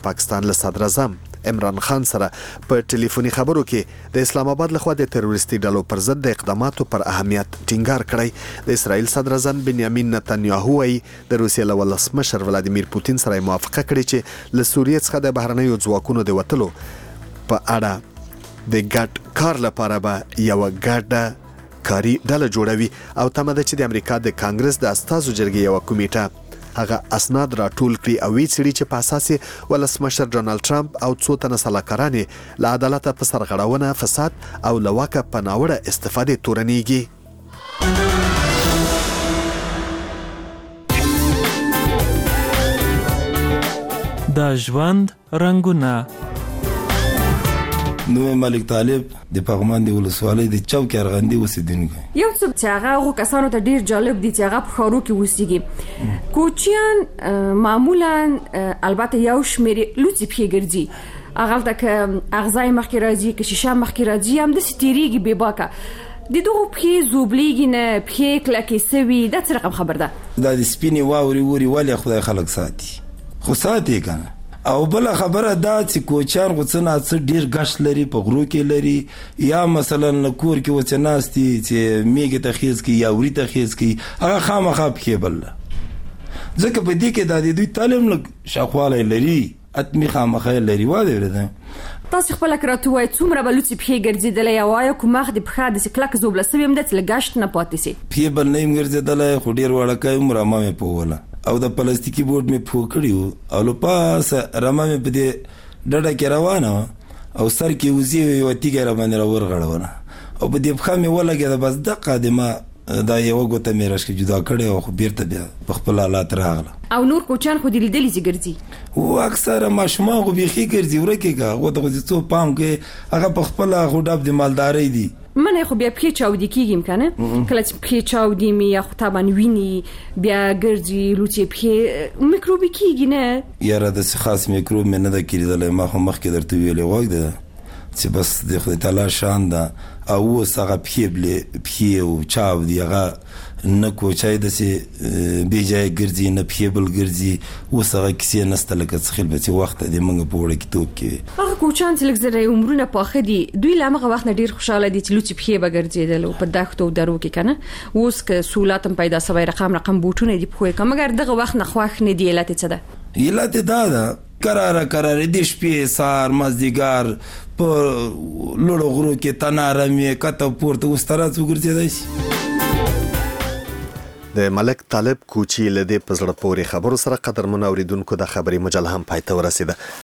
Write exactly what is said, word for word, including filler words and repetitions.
پاکستان له صدر اعظم عمران خان سره په ټلیفوني خبرو کې د اسلام آباد لخوا د تروریستي ډلو پر ضد د اقداماتو پر اهمیت ټینګار کړی. د اسرائیل صدر اعظم بنیامین نتنیاهو وايي د روسیې له ولسمشر ولادیمیر پوتین سره موافقه کړې چې له سوریې څخه د بهرنیو ځواکونو د وتلو په اړه د ګډ کار لپاره به یو ګډه کاری ډله جوړوي او تمه ده چې د امریکا د کانګرس د استازو جرګې یو کمیټه هغه اسناد راټول کړي او وی څړي چې په اساس ولسمشر ډونالد ټرمپ او څو تنه سلاکاران له عدالت په سرغړونه، فساد او لواکه په ناوړه استفاده تورنيږي. د ژوند رنگونه. نو ملک طالب د پغمان دی ولسوالۍ د چوک ارغندې اوسیدونکی. یو څه چې هغه هغو کسانو ته ډیر جالب دي چې هغه په ښارو کې اوسیږي. کوچیان معمولا البته یو شمېر لوڅې پښې ګرځي، هغلته که اغزای مخکې راځي که شیشه مخکې راځي همداسې تېرېږي بې باکه. د دغو پښې زوبلیږي نه، پښې کلکې سوي، دا څه رقم خبر ده؟ دا د سپینې واورې ورې ولې خدای خلک ساتي، خو ساتي که نه. او بل خبره دا چې کوچیان خو څه نه څه ډېر ګشت لري، په غرو کې لري، یا مثلا کور کې وڅې ناستي چې میږې ته خیز کړي یا وري ته خیز کړي، هغه خامخا پښې بله. ځکه په دې کې دا د دوی تعلیم لږ شاخوالی لري، اتمي خامخا یې لري. واده اورېده تاسو خپله که راته ووایئ څومره به لوڅې پښې ګرځېدلی یا وایه کوم وخت د پښه داسې کلکه زوبله سوې هم ده چې له ګشت نه پاتې سي؟ پښې بل نه یم ګرځېدلی، خو ډېر وړکی یم، رمه مې پووله او د پلاستیکي بوټ مې پوه کړي وو او له پاسه رمه مې په دې ډډه کې روانه وه او سر کې وزې وې، یوه تیږه یې راباندې راورغړونه او په دې پښه مې ولګېده. بس دقه د ما دا یوه ګوته مې راشکې جدا کړې وه، خو بیرته بیا په خپل حالات راغله. او نور کوچیان خو دې لیدلي چې ګرځي؟ و اکثره ماشومان خو بیخي ګرځي، ورکې که هغو ته خو چې څو پام کوې هغه په خپله خو ډب د مالدارۍ دي. منی خو بیا پښې چاودي کېږي که نه؟ کله چې پښې چاودي مې یا خو طبعا ویني بیا ګرځي لوڅې پښې میکروبي کېږي نه؟ یاره داسې خاص میکروب مې نه ده کېدلی، ما خو مخکې درته ویلې غوږ ده چې بس د خدای تعالی شان ده. او اوس هغه پښې پښې او چاودي، هغه نه کوچی داسې بې ځایه ګرځي نه پښې بل ګرځي. اوس هغه کیسې نسته لکه څه خیل به چې وخته د موږ په وړکتوب کې. هغه کوچیان چې لږ زره عمرونه پاخه دي دوی له همغه وخت نه ډېر خوشحاله دي چې لوڅې پښې به ګرځېدل په دښتو او درو کې که نه. اوس که سهولت هم پیدا سوی رقم رقم بوټونه دي پښو یې که مګر دغه وخت نه خوښ نه دي. علت یې څه ده؟ علت یې دا ده کراره کراره د شپې سهار مازدیګر په لوړو غرو کې تناره مې کته پورته اوس ته راځو ګرځېدی شي. د ملک طالب کوچي له دې په زړه پورې خبرو سره قدرمنو اوریدونکو د خبري مجله هم پای ته ورسېده.